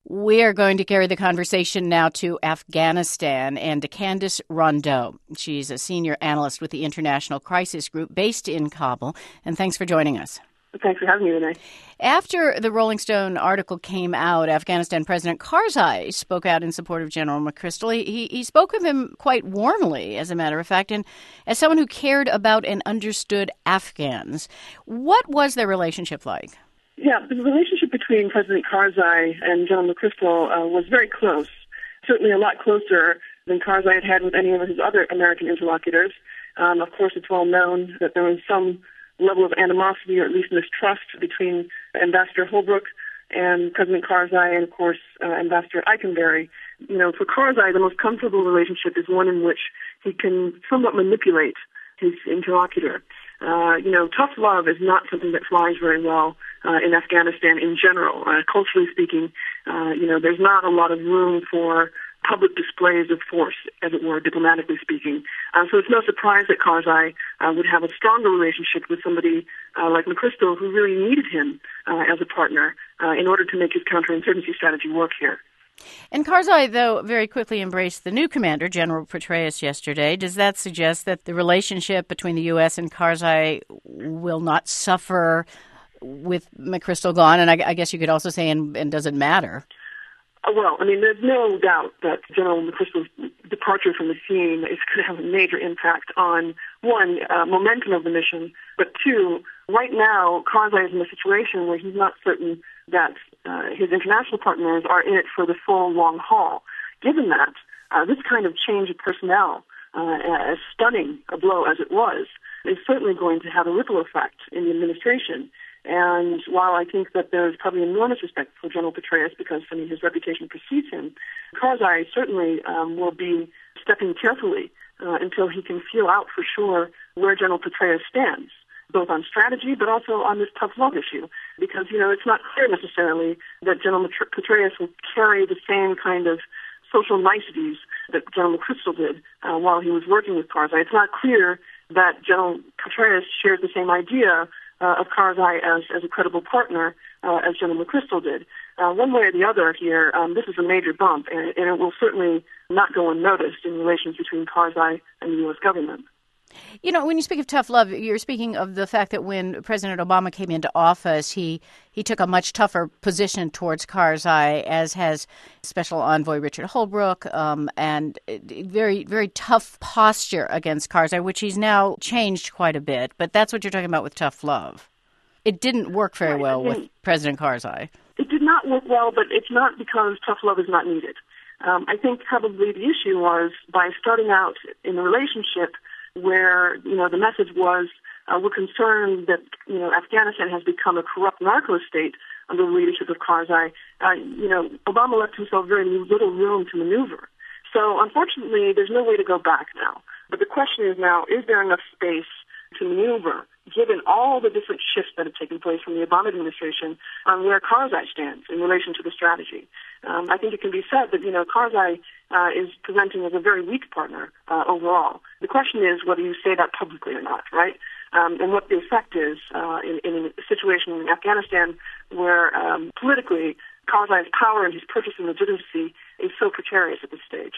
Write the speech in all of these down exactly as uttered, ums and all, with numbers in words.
We are going to carry the conversation now to Afghanistan and to Candice Rondeau. She's a senior analyst with the International Crisis Group based in Kabul. And thanks for joining us. Thanks for having me today. After the Rolling Stone article came out, Afghanistan President Karzai spoke out in support of General McChrystal. He, he spoke of him quite warmly, as a matter of fact, and as someone who cared about and understood Afghans. What was their relationship like? Yeah, the relationship between President Karzai and General McChrystal uh, was very close, certainly a lot closer than Karzai had had with any of his other American interlocutors. Um, of course, it's well known that there was some level of animosity or at least mistrust between Ambassador Holbrooke and President Karzai and, of course, uh, Ambassador Eikenberry. You know, for Karzai, the most comfortable relationship is one in which he can somewhat manipulate his interlocutor. Uh, you know, tough love is not something that flies very well uh, in Afghanistan in general. Uh, culturally speaking, uh, you know, there's not a lot of room for public displays of force, as it were, diplomatically speaking. Uh, so it's no surprise that Karzai uh, would have a stronger relationship with somebody uh, like McChrystal, who really needed him uh, as a partner uh, in order to make his counterinsurgency strategy work here. And Karzai, though, very quickly embraced the new commander, General Petraeus, yesterday. Does that suggest that the relationship between the U S and Karzai will not suffer with McChrystal gone? And I, I guess you could also say, and, and does it matter? Uh, well, I mean, there's no doubt that General McChrystal's departure from the scene is going to have a major impact on, one, uh, momentum of the mission, but two, right now, Karzai is in a situation where he's not certain that uh, his international partners are in it for the full long haul. Given that, uh, this kind of change of personnel, uh, as stunning a blow as it was, is certainly going to have a ripple effect in the administration. And while I think that there's probably enormous respect for General Petraeus because, I mean, his reputation precedes him, Karzai certainly um, will be stepping carefully uh, until he can feel out for sure where General Petraeus stands, both on strategy but also on this tough love issue. Because, you know, it's not clear necessarily that General Petraeus will carry the same kind of social niceties that General McChrystal did uh, while he was working with Karzai. It's not clear that General Petraeus shares the same idea Uh, of Karzai as, as a credible partner, uh, as General McChrystal did. Uh, one way or the other here, um, this is a major bump, and, and it will certainly not go unnoticed in relations between Karzai and the U S government. You know, when you speak of tough love, you're speaking of the fact that when President Obama came into office, he, he took a much tougher position towards Karzai, as has Special Envoy Richard Holbrooke, um, and very, very tough posture against Karzai, which he's now changed quite a bit. But that's what you're talking about with tough love. It didn't work very right, well I mean, with President Karzai. It did not work well, but it's not because tough love is not needed. Um, I think probably the issue was by starting out in a relationship where, you know, the message was, uh, we're concerned that, you know, Afghanistan has become a corrupt narco state under the leadership of Karzai. Uh, you know, Obama left himself very little room to maneuver. So, unfortunately, there's no way to go back now. But the question is now, is there enough space to maneuver, given all the different shifts that have taken place from the Obama administration on where Karzai stands in relation to the strategy? Um, I think it can be said that, you know, Karzai uh, is presenting as a very weak partner uh, overall. The question is whether you say that publicly or not, right? Um, and what the effect is uh, in, in a situation in Afghanistan where um, politically Karzai's power and his purchasing legitimacy is so precarious at this stage.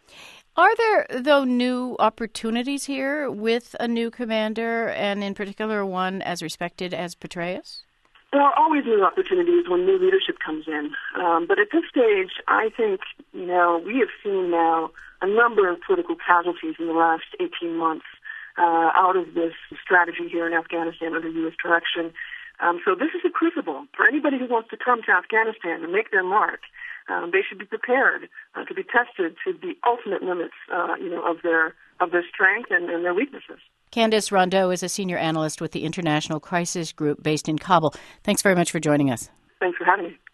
Are there, though, new opportunities here with a new commander, and in particular one as respected as Petraeus? There are always new opportunities when new leadership comes in. Um, but at this stage, I think, you know, we have seen now a number of political casualties in the last eighteen months uh, out of this strategy here in Afghanistan under U S direction. Um, so this is a crucible for anybody who wants to come to Afghanistan and make their mark. Um, they should be prepared uh, to be tested to the ultimate limits, uh, you know, of their of their strength and, and their weaknesses. Candice Rondeau is a senior analyst with the International Crisis Group based in Kabul. Thanks very much for joining us. Thanks for having me.